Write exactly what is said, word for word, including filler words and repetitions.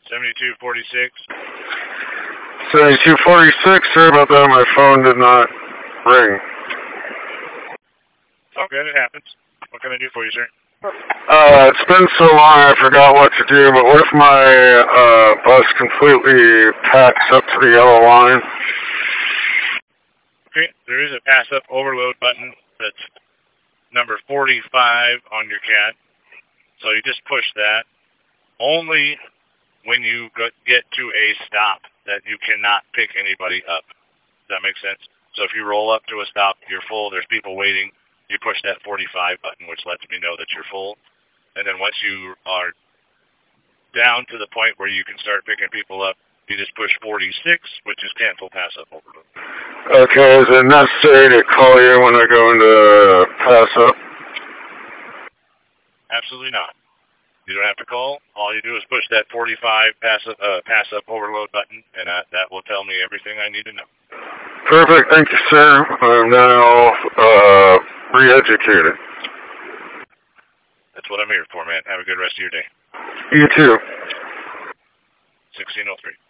seventy-two forty-six. seventy-two forty-six, sorry about that, my phone did not ring. Okay, it happens. What can I do for you, sir? Uh, it's been so long I forgot what to do, but what if my uh, bus completely packs up to the yellow line? Okay, there is a pass-up overload button that's number forty-five on your cat. So you just push that. Only when you get to a stop that you cannot pick anybody up. Does that make sense? So if you roll up to a stop, you're full, there's people waiting, you push that forty-five button, which lets me know that you're full. And then once you are down to the point where you can start picking people up, you just push forty-six, which is cancel pass-up overload. Okay, is it necessary to call you when I go into pass-up? Absolutely not. You don't have to call. All you do is push that forty-five pass-up uh, pass-up overload button, and uh, that will tell me everything I need to know. Perfect, thank you, sir. I'm now uh, re-educated. That's what I'm here for, man. Have a good rest of your day. You too. sixteen oh three.